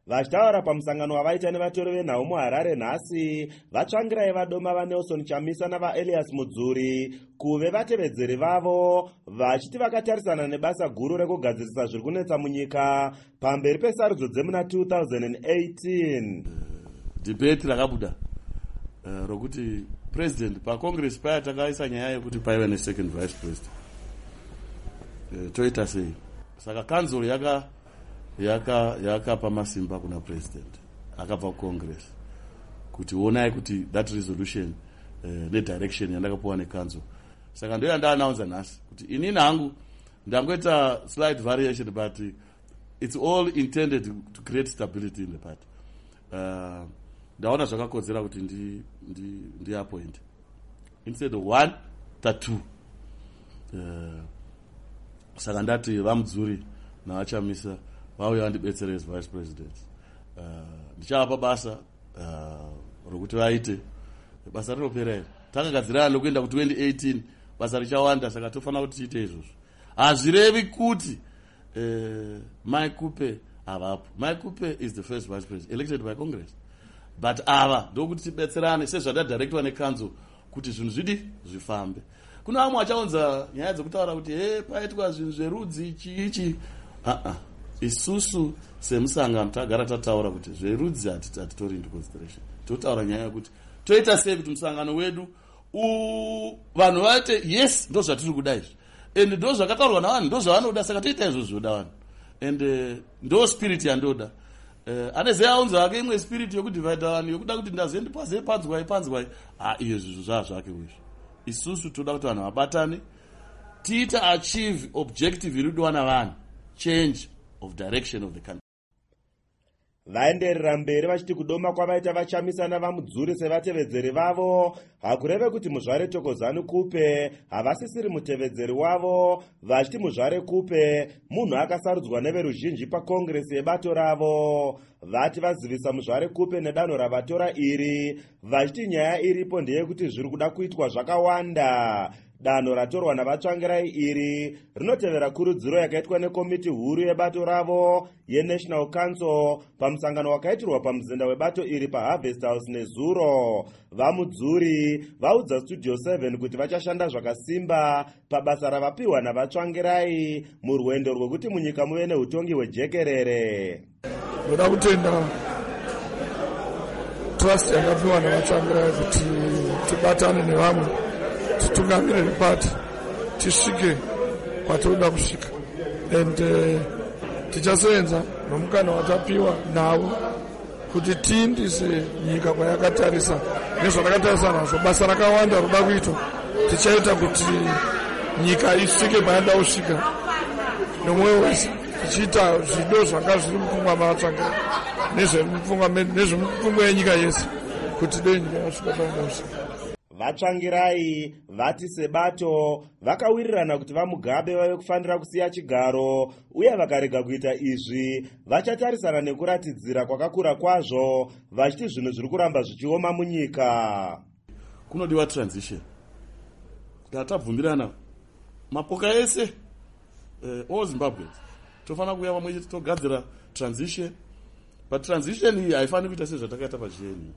Vachitaura pamusangano wavaita nevatori venhau muHarare nhasi, vatsvangirai vadoma vaNelson Chamisa navaElias Mudzuri kuve vatevedzeri vavo, vachiti vakatarisana nebasa guru rekugadzirisa zviri kunetsa munyika pamberi pesarudzo dzemuna 2018. Debate rakabuda rokuti president pacongress paya takaisa nyaya yekuti paive nesecond vice president. Toita sei? Saka council yakapa masimba kuna president akabva kucongress kuti onai kuti that resolution nedirection yandakapuwa necouncil. Saka ndoya ndaannounce nhasi kuti inini hangu ndangoita slight variation, but it's all intended to create stability in the party. Ndaona zvakakodzera kuti ndi appoint instead of 1 to 2. Saka ndati vaMudzuri navaChamisa vauya vandibetsere as vice president. Ndichavapa basa rokuti vaite basa rinopera here. Takagadzirana nokuenda ku 2018 basa richawanda, saka tofanira kuti tiite izvozvo. Hazvirevi kuti Mike Coupe avapo. Mike Coupe is the first vice president elected by Congress. But ava ndokuti tibetserane sezvadadirectwa necouncil kuti zvinhu zvidi zvifambe. Kuna vamwe vachaunza nyaya dzekutaura kuti paitwa zvinhu zverudzi ichi. Isusu semusangano tagara tataura kuti zverudzi hatitori into consideration. Totaura nyaya yekuti toita sei kuti musangano wedu vanhu vaite yes ndo zvatiri kuda izvi, and ndo zvakataurwa navanhu ndo zvavanoda, saka toita izvo zvoda vanhu, and ndo spirit yandoda. Anezea aunza hake imwe spirit yokudivide vanhu yokuda kuti ndazendipaze panzwai iyo zvinhu zvake izvi. Isusu toda kuti vanhu vabatane tiita achieve objective iridiwa navanhu, change of direction of the country. Vaenderera mberi vachiti kudoma kwavaita vaChamisa navaMudzuri sevatevedzeri vavo hakureve kuti muzvare Thokozani Coupe havasisiri mutevedzeri wavo, vachiti muzvare Coupe munhu akasarudzwa neveruzhinji pakongresi yebato ravo. Vati vazivisa muzvare Coupe nedanho ravatora iri, vachiti nyaya iripo ndeyekuti zviri kuda kuitwa zvakawanda. Danho ratorwa navatsvangirai iri rinotevera kurudziro yakaitwa nekomiti huru yebato ravo yeNational Council pamusangano wakaitirwa pamuzinda webato iri paHarvest House nezuro. VaMudzuri vaudza Studio 7 kuti vachashanda zvakasimba pabasa ravapiwa navatsvangirai murwendo rwekuti munyika muve neutongi hwejekerere. Ndoda kutenda trust yakapiwa navatsvangirai kuti tibatane nevamwe titungamire ripati tisvike kwatoda kusvika, and tichasevenza nomukana watapiwa navo kuti tiindise nyika kwayakatarisa nezvatakatarisa nazvo. Basa rakawanda roda kuitwa, tichaita kuti nyika isvike payada kusvika nomwoyo wese, tichiita zvido zvanga zviri mupfungwa mavatsvangirai nezvemupfungwa yenyika yese kuti dei nyika yasvika payada kusvika. Vatsvangirai vati sebato vakawirirana kuti vaMugabe vave kufanira kusiya chigaro, uye vakarega kuita izvi vachatarisana nekuratidzira kwakakura kwazvo, vachiti zvinhu zviri kuramba zvichioma munyika. Kunodiwa transition. Kana tabvumirana mapoka ese all Zimbabweans tofanira kuuya pamwe chete togadzira transition, but transition iyi haifaniri kuita sezvatakaita pachieni.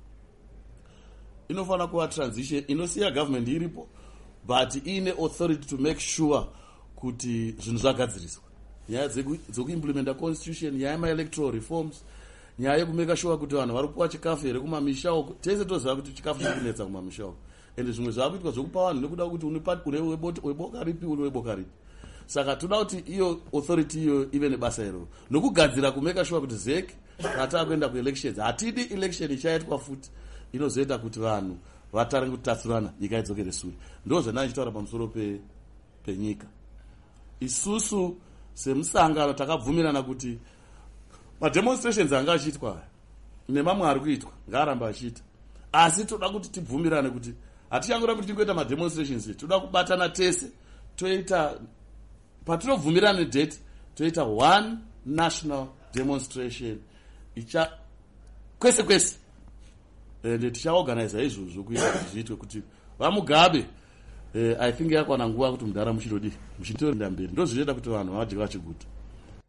Inofana kuva transition inosiya government iripo but ine authority to make sure kuti zvinhu zvagadziriswa. Nyaya dzekuimplementa constitution, nyaya yemaelectoral reforms, nyaya yekumeka sure kuti vanhu vari kupuwa chikafu here kumamisha uko. Tese toziva kuti chikafu chiri kunetsa kumamisha uko, and zvimwe zvaakuitwa zvokupa vanhu nekuda kuti une weboka ripi une weboka ripi. Saka toda kuti iyo authority iyo ive nebasa iro nokugadzira kumeka sure kuti ZEC kana taakuenda kuelections hatidi election ichaitwa futi inozoita kuti vanhu vatarange kutatsurana nyika idzokere sure. Ndo zvandachitaura pamusoro penyika. Isusu semusangano takabvumirana kuti mademonstrations anga achiitwa nemamwe ari kuitwa ngaaramba achiita, asi toda kuti tibvumirane kuti hatichangura kuti tingoita mademonstrations, toda kubatana tese toita patinobvumirana date toita one national demonstration icha kwese kwese, and tichaorganize izvozvo kuita kuti zviitwe kuti vaMugabe I think yakwana nguva kuti mudhara muchitoenda mberi, ndo zvinoita kuti vanhu vadye vachiguta.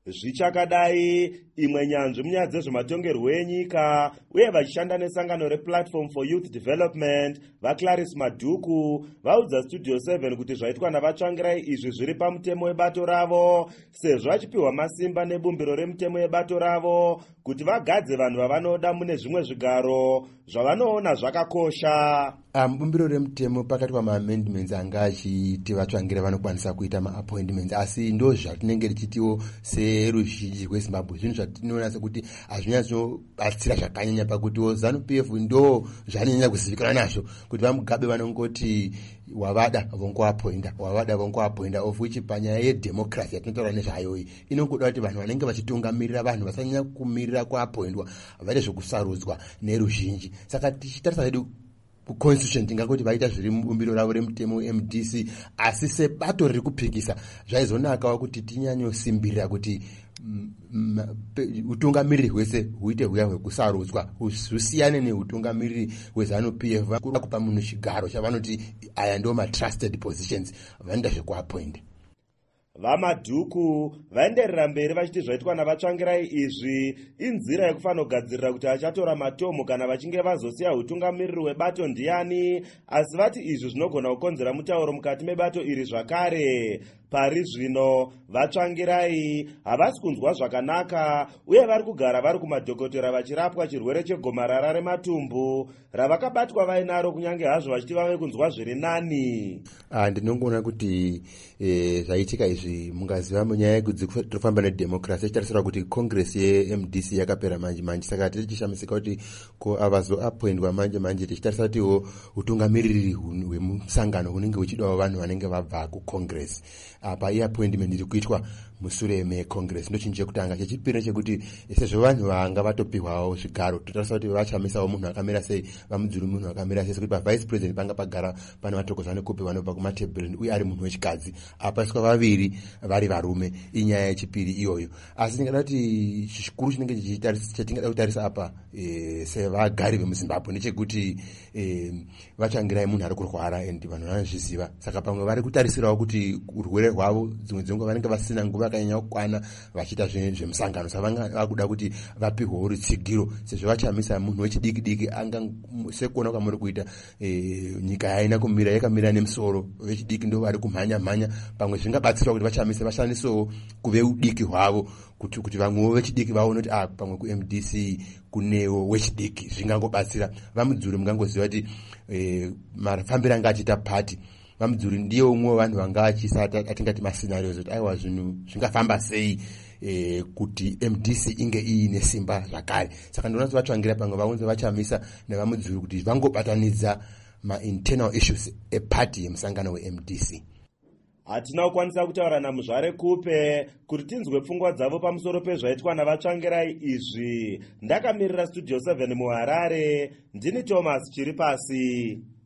Zvichakadai, imwe nyanzvi munyaya dzezvematongerwo enyika uye vachishanda nesangano rePlatform for Youth Development vaClarice Madhuku vaudza Studio 7 kuti zvaitwa navatsvangirai izvi zviri pamutemo webato ravo, sezvo vachipiwa masimba nebumbiro remutemo webato ravo kuti vagadze vanhu vavanoda mune zvimwe zvigaro zvavanoona zvakakosha. Bumbiro remutemo pakati pama-amendments anga achiti vatsvangira vanokwanisa kuita ma-appointments, asi ndo zvatinenge tichitiwo seruzhinji rweZimbabwe zvinhu zvatinoona sekuti hazvinyatsobatsira zvakanyanya pakutiwo ZANU-PF ndo zvanonyanya kuzivikanwa nazvo kuti vaMugabe vanongoti wavada vongoappointa, of which panyaya yedemocracy yatinotaura nezvayo inongoda kuti vanhu vanenge vachitungamirira vanhu vasanyanya kumirira kuappointwa vaite zvokusarudzwa neruzhinji. Saka tichitarisa hedu constitution tingangoti vaita zviri mubumbiro ravo remutemo MDC, asi sebato riri kupikisa zvaizonakawo kuti tinyanyosimbirira kuti utungamiriri hwese huite huya hwekusarudzwa, husiyane neutungamiriri hweZANU-PF vakuda kupa munhu chigaro chavanoti aya ndo ma-trusted positions vanoita zvekuappointa. VaMadhuku vaenderera mberi vachiti zvaitwa navatsvangirai izvi inzira yekufanogadzirira kuti achatora matomu kana vachinge vazosiya utungamiriri webato ndiani, asi vati izvi zvinogona kukonzera mutauro mukati mebato iri zvakare. Pari zvino vatsvangirai havasi kunzwa zvakanaka uye vari kugara vari kumadhokotera vachirapwa chirwere chegomarara rematumbu ravakabatwa vainaro, kunyange hazvo vachiti vave kunzwa zviri nani. Ndinongoona kuti zvaitika izvi mungaziva munyaya yekufamba nedemocracy ichitarisira kuti Congress yeMDC yakapera manje, saka tichishamisika kuti avazoappointwa manje tichitarisa kuti utungamiriri hwemusangano hunenge huchidawo vanhu vanenge vabva kuCongress. Apa appointment iri kuitwa musure meCongress ndo chinhu chekutanga. Chechipiri chekuti sezvo vanhu vanga vatopihwawo zvigaro, totarisa kuti vachamisawo munhu akamira sei, vamudzuri munhu akamira sei, sekuti pavice president panga pagara pane vatokozane kupi vanobva kumatebhureni uye ari munhu wechikadzi, apaiswa vaviri vari varume. Inyaya yechipiri iyoyo, asi ndingada kuti chikuru chinenge chatingada kutarisa apa sevagari vemuZimbabwe ndechekuti vatsvangirai munhu ari kurwara and vanhu vanozviziva, saka pamwe vari kutarisirawo kuti urwere hwavo dzimwe dzenguva vanenge vasina nguva yakanyanya kukwana vachiita zvemusangano, saka vakuda kuti vapihwewo rutsigiro sezvo vachamisa munhu wechidiki sekuona kwamuri kuita nyika yaina kumira yakamira nemusoro vechidiki ndo vari kumhanya, pamwe zvingabatsira kuti vachamisa vashandisewo kuve udiki hwavo kuti vamwewo vechidiki vaone kuti pamwe kuMDC kunewo wechidiki, zvingangobatsira. VaMudzuri mungangoziva kuti mafambiro anga achiita pati, VaMudzuri ndiye umwe vanhu vanga achisata atingati mascenarios kuti aiwa zvinhu zvingafamba sei kuti MDC inge iine simba zvakare. Saka ndinoona kuti vatsvangira pamwe vaunze vachamisa neVaMudzuri kuti vangobatanidza ma-internal issues eparty yemusangano weMDC. Hatina kukwanisa kutaura naMuzvare Kupe kuti tinzwe pfungwa dzavo pamusoro pezvaitwa navatsvangirai izvi. Ndakamirira Studio 7 muHarare, ndini Thomas Chiripasi.